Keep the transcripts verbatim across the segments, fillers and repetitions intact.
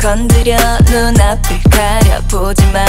건드려 눈앞을 가려보지만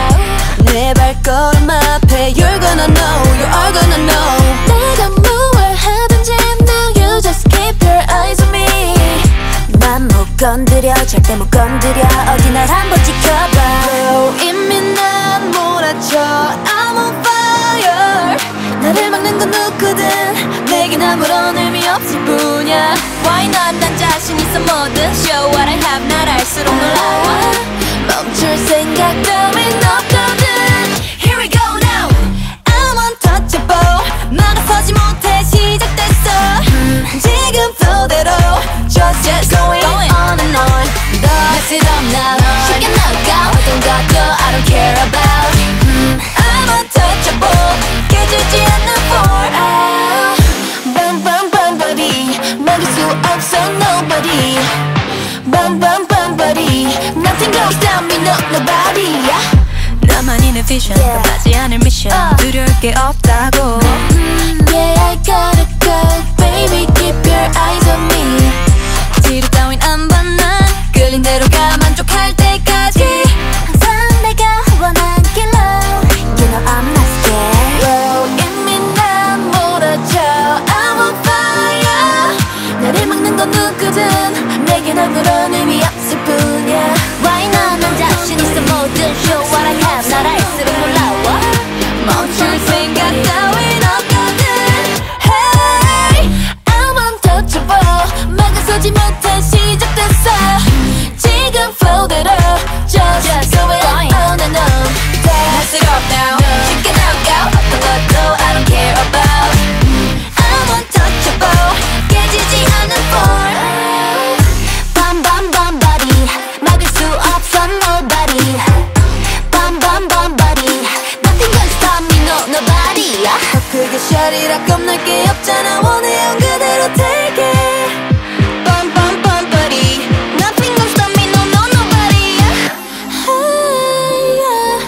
내 발걸음 앞에 You're gonna know, you are gonna know. 내가 뭘 하든지 Now you just keep your eyes on me. 난 못 건드려 절대 못 건드려 어디 날 한번 지켜봐. oh, 이미 난 몰아쳐 I'm on fire. 나를 막는 건 누구든 내겐 아무런 의미 없을 뿐이야. Why not? 난 자신 있어 뭐든 Show what I have. 날 알수록 놀라워. 멈출 생각 따윈 없거든. Here we go now. I'm untouchable. 막아서지 못해 시작됐어. 음. 지금 flow대로 Just, just going, going on and on. Mess it up now. 쉽게 나가 어떤 것도 I don't care about. 음. I'm untouchable. 깨지지 않는 for I. Bam bam bam body 막을 수 없어 nobody. Bam bam bam body Nothing can stop me no nobody. yeah. 나만이 내 vision Yeah. 끝나지 않을 mission uh. 두려울 게 없다고. mm, Yeah I gotta go baby keep your eyes on me. 뒤로 따윈 안 봐 난 끌린 대로 가 만족할 때까지. 항상 내가 원한 길로 You know I'm not scared. oh, 이미 난 몰아쳐 I'm on fire. 나를 막는 건 누구든 내겐 아무런 의미 없을 뿐이야. Why not? 난 자신 있어 뭐든 Show what I have. 날 알수록 놀라워. 멈출 생각 따윈 없거든. Hey, I'm untouchable 막아서지 못해 시작됐어. 지금 flow대로 Just, Just going going on and on. mess it up now. 쉽게 나가 어떤 것도 I don't care about. I'm untouchable. 깨지지 않는 for Bam bam bam body 막을 수 없어 nobody. Bam bam bam body Nothing can stop me no nobody. 더 크게 샤리라 겁날 게 없잖아. 원해요 그대로 take it. Bum bum bum buddy. Nothing gon' stop me no no nobody. Hey, yeah,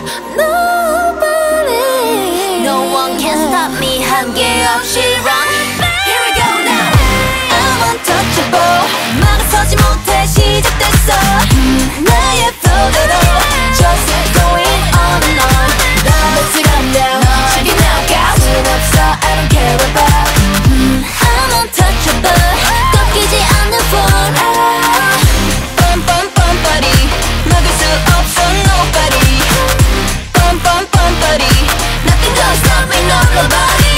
nobody. No one can stop me. 한계 없이 run. Here we go now. I'm untouchable. 막아서지 못해 시작됐어. 나의 flow대로 Just going on and on. Mess it up now. 쉽게 나가 순 없어 I don't care about. I'm untouchable. 꺾이지 않는 for I. Bum bum bum buddy. 막을 수 없어 nobody. Bum bum bum buddy. Nothing gon' stop me no nobody.